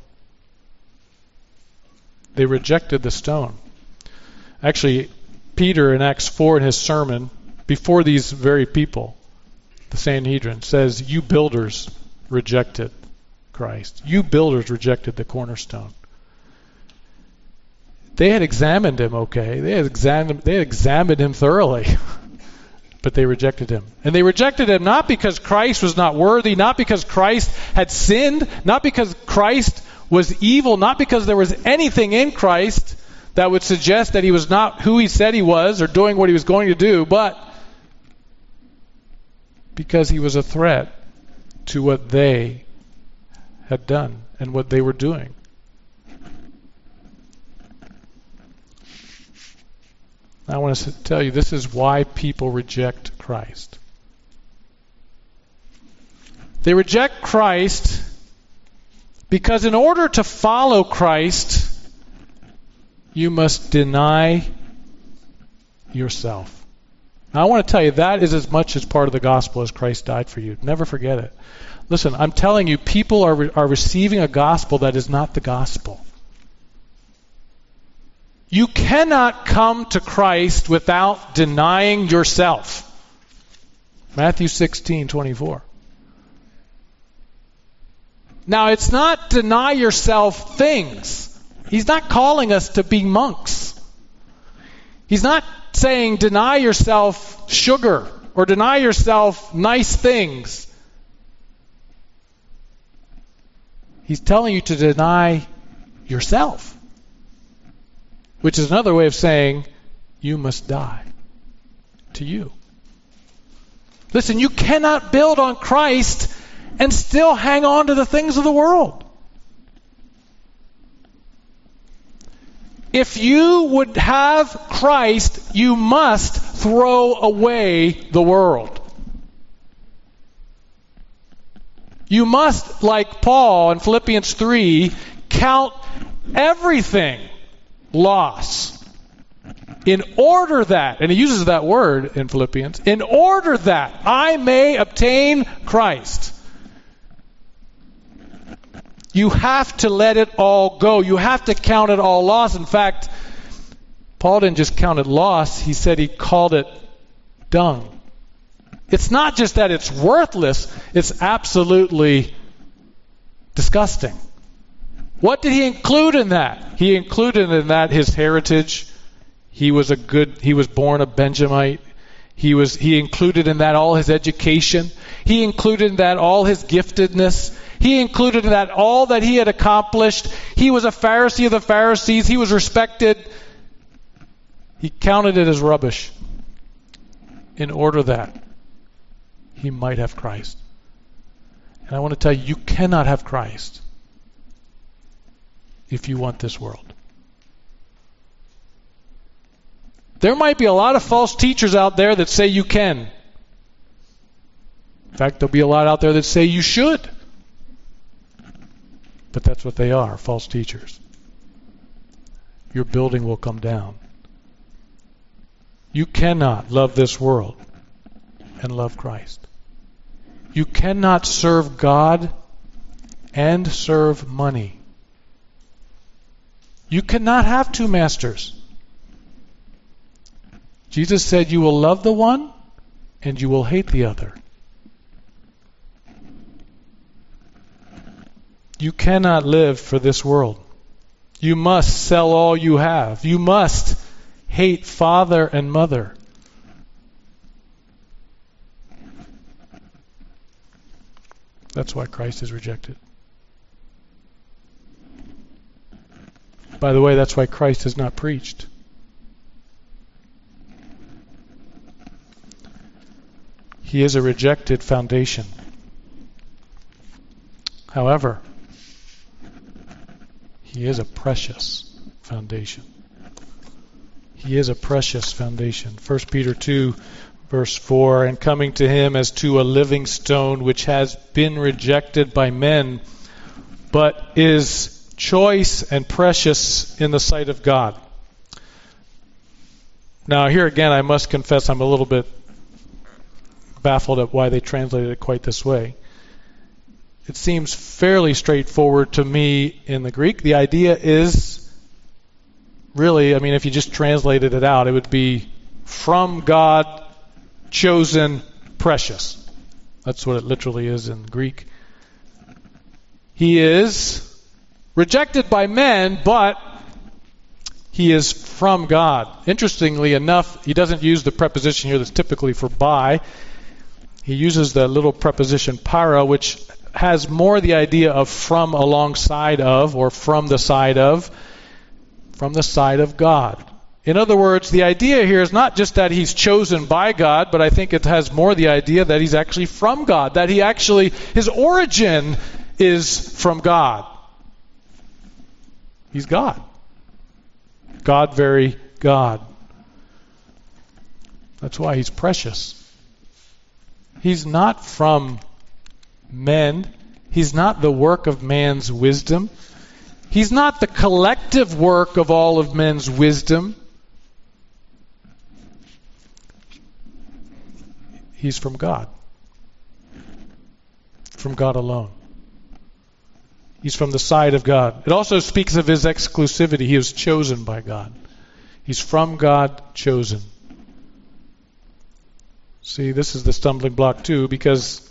They rejected the stone. Actually, Peter in Acts four in his sermon, before these very people, the Sanhedrin, says, you builders rejected Christ. You builders rejected the cornerstone. They had examined him, okay. They had examined, they had examined him thoroughly. But they rejected him. And they rejected him not because Christ was not worthy, not because Christ had sinned, not because Christ was evil, not because there was anything in Christ that would suggest that he was not who he said he was or doing what he was going to do, but because he was a threat to what they had done and what they were doing. I want to tell you, this is why people reject Christ. They reject Christ because in order to follow Christ, you must deny yourself. Now, I want to tell you, that is as much as part of the gospel as Christ died for you. Never forget it. Listen, I'm telling you, people are, are receiving a gospel that is not the gospel. You cannot come to Christ without denying yourself. Matthew sixteen twenty-four. Now, it's not deny yourself things. He's not calling us to be monks. He's not saying deny yourself sugar or deny yourself nice things. He's telling you to deny yourself, which is another way of saying you must die to you. Listen, you cannot build on Christ and still hang on to the things of the world. If you would have Christ, you must throw away the world. You must, like Paul in Philippians three, count everything loss. In order that, and he uses that word in Philippians, in order that I may obtain Christ. You have to let it all go. You have to count it all loss. In fact, Paul didn't just count it loss. He said he called it dung. It's not just that it's worthless. It's absolutely disgusting. What did he include in that? He included in that his heritage. He was a good, he was born a Benjamite. He was, he included in that all his education. He included in that all his giftedness. He included in that all that he had accomplished. He was a Pharisee of the Pharisees. He was respected. He counted it as rubbish in order that he might have Christ. And I want to tell you, you cannot have Christ if you want this world. There might be a lot of false teachers out there that say you can. In fact, there'll be a lot out there that say you should. But that's what they are, false teachers. Your building will come down. You cannot love this world and love Christ. You cannot serve God and serve money. You cannot have two masters. Jesus said you will love the one and you will hate the other. You cannot live for this world. You must sell all you have. You must hate father and mother. That's why Christ is rejected. By the way, that's why Christ is not preached. He is a rejected foundation. However, he is a precious foundation. He is a precious foundation. First Peter two, verse four, and coming to him as to a living stone, which has been rejected by men, but is choice and precious in the sight of God. Now here again, I must confess I'm a little bit baffled at why they translated it quite this way. It seems fairly straightforward to me in the Greek. The idea is really, I mean, if you just translated it out, it would be from God, chosen, precious. That's what it literally is in Greek. He is rejected by men, but he is from God. Interestingly enough, he doesn't use the preposition here that's typically for by. He uses the little preposition para, which has more the idea of from alongside of, or from the side of, from the side of God. In other words, the idea here is not just that he's chosen by God, but I think it has more the idea that he's actually from God, that he actually, his origin is from God. He's God. God, very God. That's why he's precious. He's not from men. He's not the work of man's wisdom. He's not the collective work of all of men's wisdom. He's from God. From God alone. He's from the side of God. It also speaks of his exclusivity. He was chosen by God. He's from God, chosen. See, this is the stumbling block too, because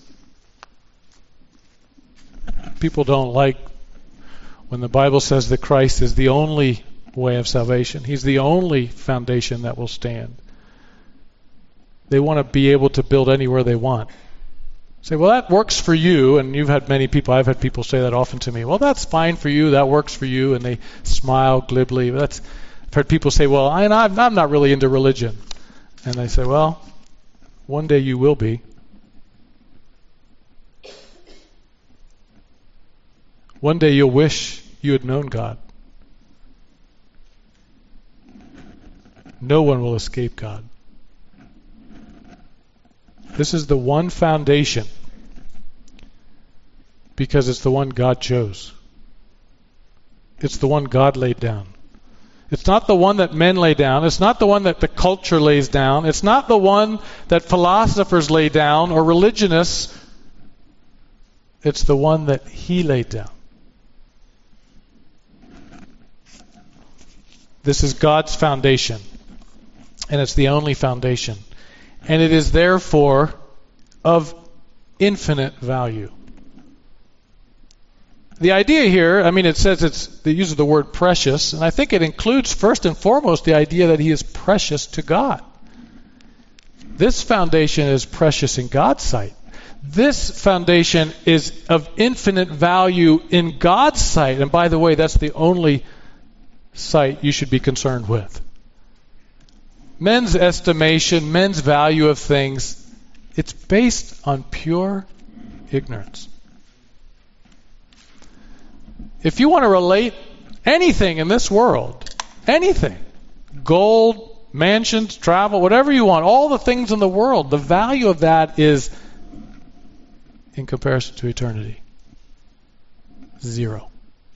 people don't like when the Bible says that Christ is the only way of salvation. He's the only foundation that will stand. They want to be able to build anywhere they want. Say, well, that works for you, and you've had many people, I've had people say that often to me, well, that's fine for you, that works for you, and they smile glibly. That's, I've heard people say, well, I, I'm, I'm not really into religion. And I say, well, one day you will be. One day you'll wish you had known God. No one will escape God. This is the one foundation because it's the one God chose. It's the one God laid down. It's not the one that men lay down. It's not the one that the culture lays down. It's not the one that philosophers lay down or religionists. It's the one that He laid down. This is God's foundation, and it's the only foundation. And it is therefore of infinite value. The idea here, I mean, it says it's the use of the word precious, and I think it includes first and foremost the idea that He is precious to God. This foundation is precious in God's sight. This foundation is of infinite value in God's sight. And by the way, that's the only sight you should be concerned with. Men's estimation, men's value of things, it's based on pure ignorance. If you want to relate anything in this world, anything, gold, mansions, travel, whatever you want, all the things in the world, the value of that is, in comparison to eternity, zero.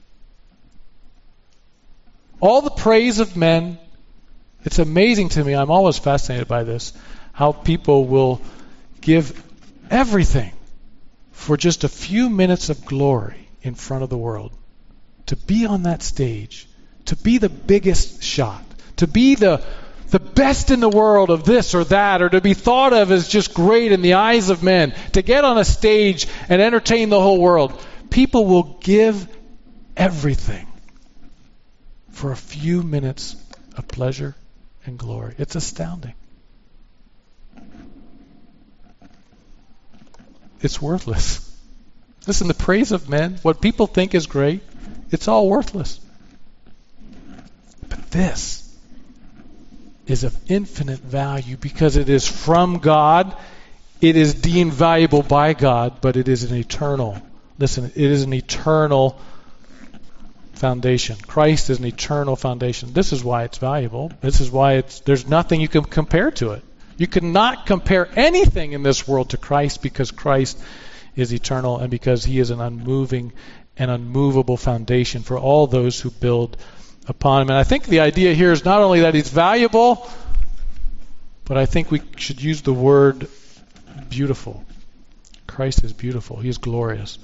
All the praise of men, it's amazing to me, I'm always fascinated by this, how people will give everything for just a few minutes of glory in front of the world. To be on that stage, to be the biggest shot, to be the the best in the world of this or that, or to be thought of as just great in the eyes of men, to get on a stage and entertain the whole world. People will give everything for a few minutes of pleasure and glory. It's astounding. It's worthless. Listen, the praise of men, what people think is great, it's all worthless. But this is of infinite value because it is from God. It is deemed valuable by God, but it is an eternal, listen, it is an eternal foundation. Christ is an eternal foundation. This is why it's valuable. This is why it's there's nothing you can compare to it. You cannot compare anything in this world to Christ because Christ is eternal and because He is an unmoving and unmovable foundation for all those who build upon Him. And I think the idea here is not only that He's valuable, but I think we should use the word beautiful. Christ is beautiful. He is glorious.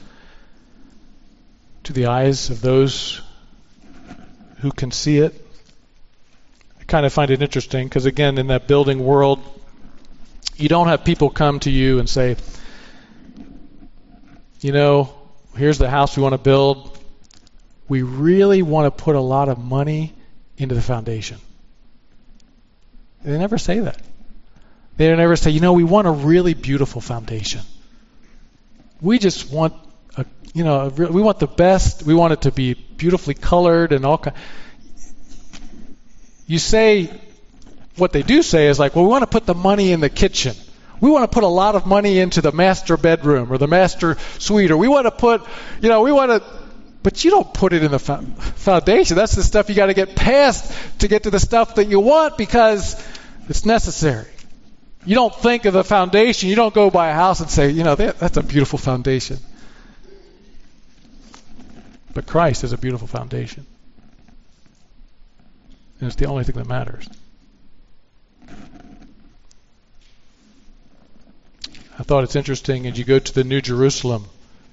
To the eyes of those who can see it, I kind of find it interesting because, again, in that building world, you don't have people come to you and say, you know, here's the house we want to build. We really want to put a lot of money into the foundation. They never say that. They never say, you know, we want a really beautiful foundation. We just want, a, you know, a, we want the best. We want it to be beautifully colored and all kind. You say, what they do say is like, well, we want to put the money in the kitchen. We want to put a lot of money into the master bedroom or the master suite, or we want to put, you know, we want to, but you don't put it in the foundation. That's the stuff you got to get past to get to the stuff that you want because it's necessary. You don't think of the foundation. You don't go by a house and say, you know, that, that's a beautiful foundation. But Christ is a beautiful foundation. And it's the only thing that matters. I thought it's interesting as you go to the New Jerusalem.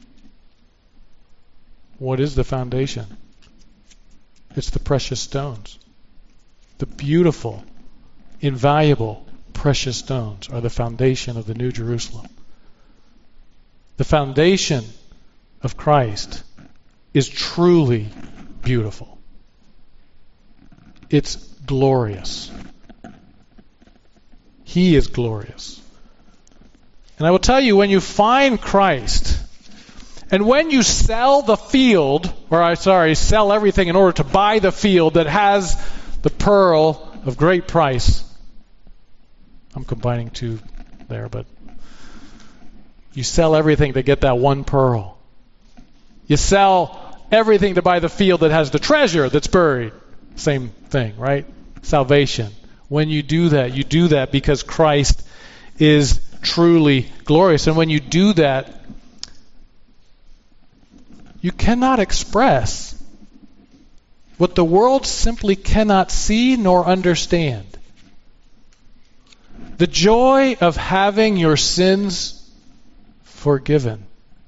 What is the foundation? It's the precious stones. The beautiful, invaluable, precious stones are the foundation of the New Jerusalem. The foundation of Christ is truly beautiful. It's glorious. He is glorious. And I will tell you, when you find Christ, and when you sell the field, or I sorry, sell everything in order to buy the field that has the pearl of great price. I'm combining two there, but you sell everything to get that one pearl. You sell everything to buy the field that has the treasure that's buried. Same thing, right? Salvation. When you do that, you do that because Christ is truly glorious. And when you do that, You cannot express what the world simply cannot see nor understand. The joy of having your sins forgiven.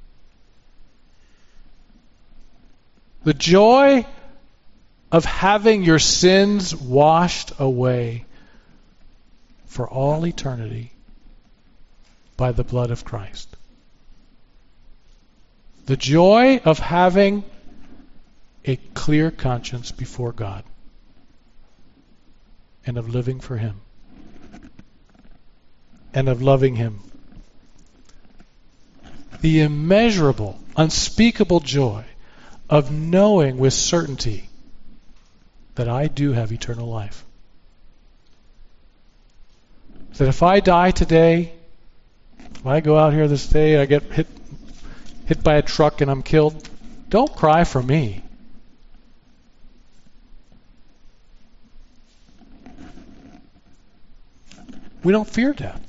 The joy of having your sins washed away for all eternity by the blood of Christ. The joy of having a clear conscience before God and of living for Him and of loving Him. The immeasurable, unspeakable joy of knowing with certainty that I do have eternal life. That if I die today, if I go out here this day and I get hit hit by a truck and I'm killed, don't cry for me. We don't fear death.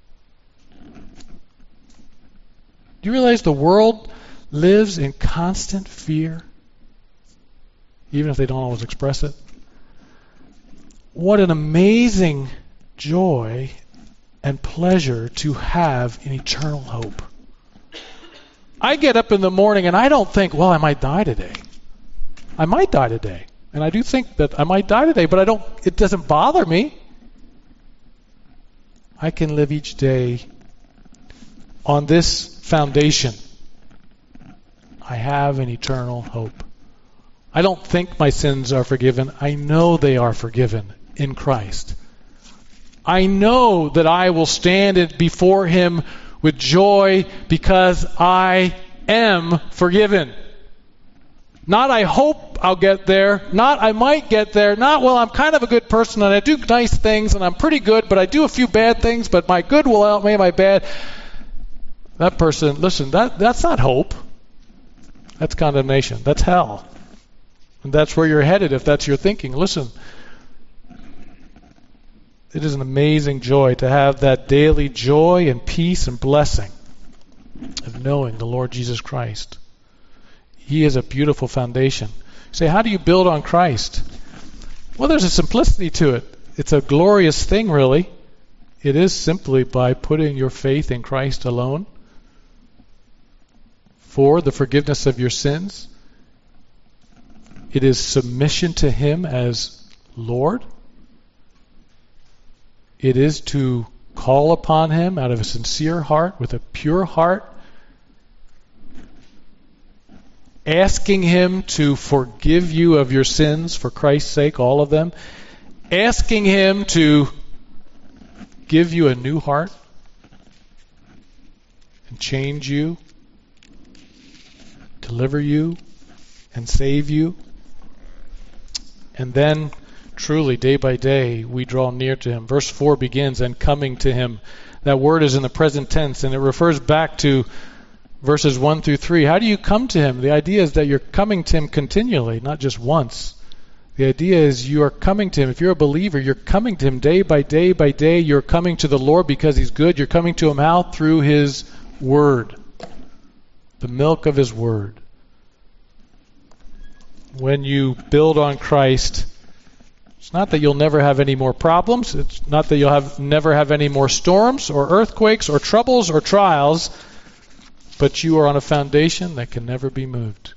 Do you realize the world lives in constant fear? Even if they don't always express it. What an amazing joy and pleasure to have in eternal hope. I get up in the morning and I don't think, well, I might die today. I might die today. And I do think that I might die today, but I don't, it doesn't bother me. I can live each day on this foundation. I have an eternal hope. I don't think my sins are forgiven. I know they are forgiven in Christ. I know that I will stand before Him with joy because I am forgiven. Not I hope I'll get there. Not I might get there. Not, well, I'm kind of a good person and I do nice things and I'm pretty good, but I do a few bad things, but my good will outweigh my bad. That person, listen, that, that's not hope. That's condemnation. That's hell. And that's where you're headed if that's your thinking. Listen, it is an amazing joy to have that daily joy and peace and blessing of knowing the Lord Jesus Christ. He is a beautiful foundation. You say, how do you build on Christ? Well, there's a simplicity to it. It's a glorious thing, really. It is simply by putting your faith in Christ alone for the forgiveness of your sins. It is submission to Him as Lord. It is to call upon Him out of a sincere heart, with a pure heart, asking Him to forgive you of your sins for Christ's sake, all of them, asking Him to give you a new heart and change you, deliver you, and save you. And then, truly, day by day, we draw near to Him. Verse four begins, and coming to Him. That word is in the present tense, and it refers back to verses one through three. How do you come to Him? The idea is that you're coming to Him continually, not just once. The idea is you are coming to Him. If you're a believer, you're coming to Him day by day by day. You're coming to the Lord because He's good. You're coming to Him how? Through His Word. The milk of His Word. When you build on Christ, it's not that you'll never have any more problems. It's not that you'll have never have any more storms or earthquakes or troubles or trials, but you are on a foundation that can never be moved.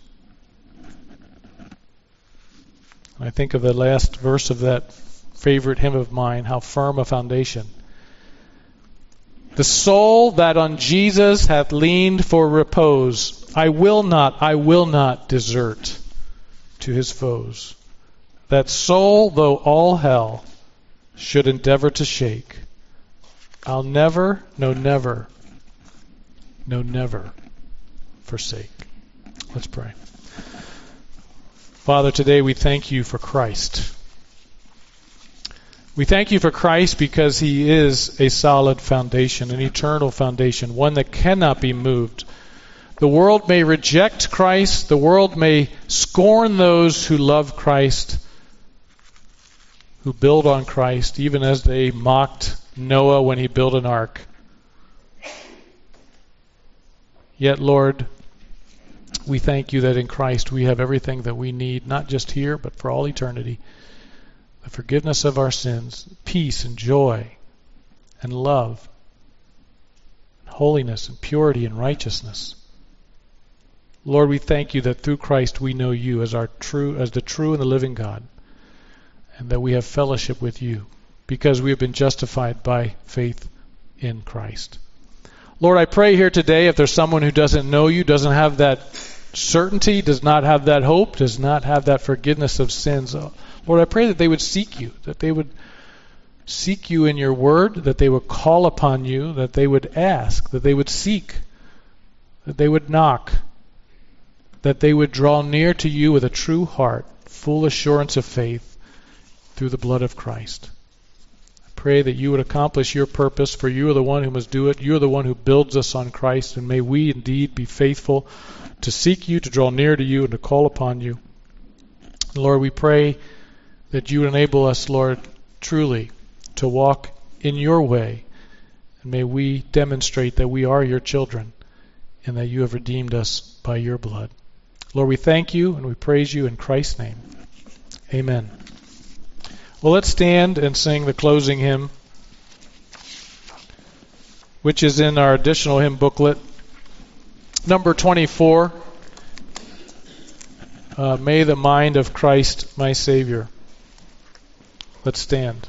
I think of the last verse of that favorite hymn of mine, how firm a foundation. The soul that on Jesus hath leaned for repose, I will not, I will not desert to his foes. That soul, though all hell should endeavor to shake, I'll never, no never, no never forsake. Let's pray. Father, today we thank you for Christ. We thank you for Christ because he is a solid foundation, an eternal foundation, one that cannot be moved. The world may reject Christ. The world may scorn those who love Christ, who build on Christ, even as they mocked Noah when he built an ark. Yet, Lord, We thank you that in Christ we have everything that we need, not just here, but for all eternity. The forgiveness of our sins, peace and joy and love, and holiness and purity and righteousness. Lord, we thank you that through Christ we know you as our true, as the true and the living God, and that we have fellowship with you because we have been justified by faith in Christ. Lord, I pray here today if there's someone who doesn't know you, doesn't have that certainty, does not have that hope, does not have that forgiveness of sins, Lord, I pray that they would seek you, that they would seek you in your word, that they would call upon you, that they would ask, that they would seek, that they would knock, that they would draw near to you with a true heart, full assurance of faith through the blood of Christ. I pray that you would accomplish your purpose, for you are the one who must do it. You are the one who builds us on Christ, and may we indeed be faithful to seek you, to draw near to you, and to call upon you. Lord, we pray that you would enable us, Lord, truly to walk in your way, and may we demonstrate that we are your children and that you have redeemed us by your blood. Lord, we thank you and we praise you in Christ's name. Amen. Well, let's stand and sing the closing hymn, which is in our additional hymn booklet, number twenty-four, uh, May the Mind of Christ my Savior. Let's stand.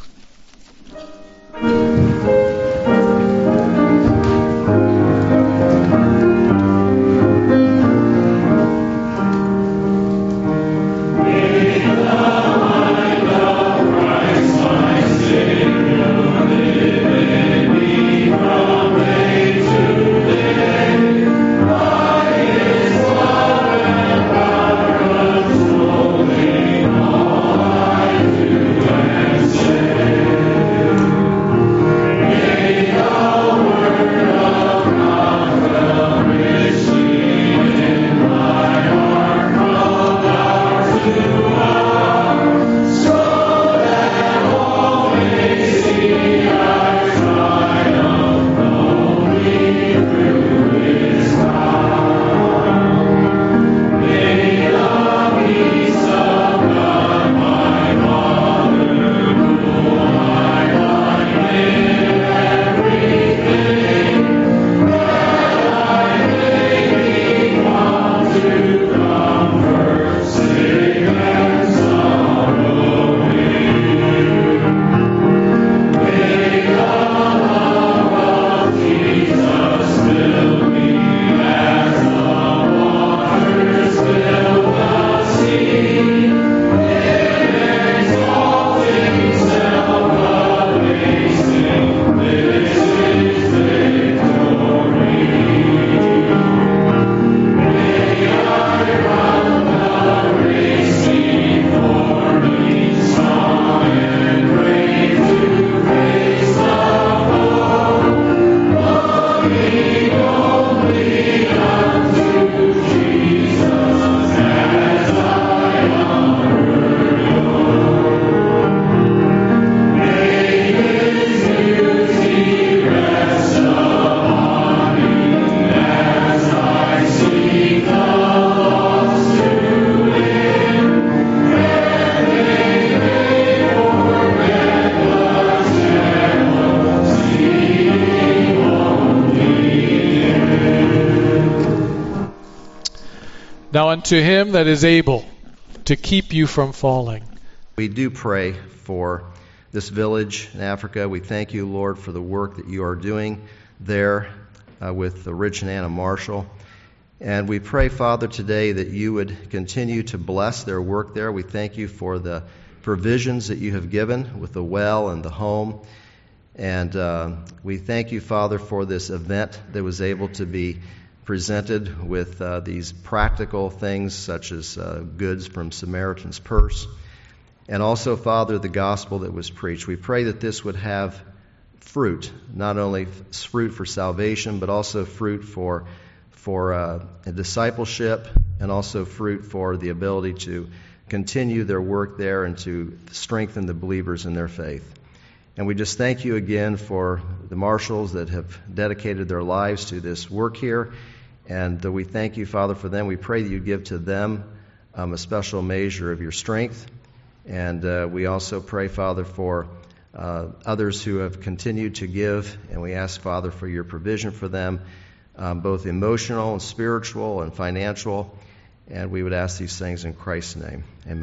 Now unto him that is able to keep you from falling. We do pray for this village in Africa. We thank you, Lord, for the work that you are doing there uh, with Rich and Anna Marshall. And we pray, Father, today that you would continue to bless their work there. We thank you for the provisions that you have given with the well and the home. And uh, we thank you, Father, for this event that was able to be presented with uh, these practical things such as uh, goods from Samaritan's Purse. And also, Father, the gospel that was preached. We pray that this would have fruit, not only fruit for salvation, but also fruit for for uh, discipleship, and also fruit for the ability to continue their work there and to strengthen the believers in their faith. And we just thank you again for the Marshalls that have dedicated their lives to this work here. And uh, we thank you, Father, for them. We pray that you give to them um, a special measure of your strength. And uh, we also pray, Father, for uh, others who have continued to give. And we ask, Father, for your provision for them, um, both emotional and spiritual and financial. And we would ask these things in Christ's name. Amen.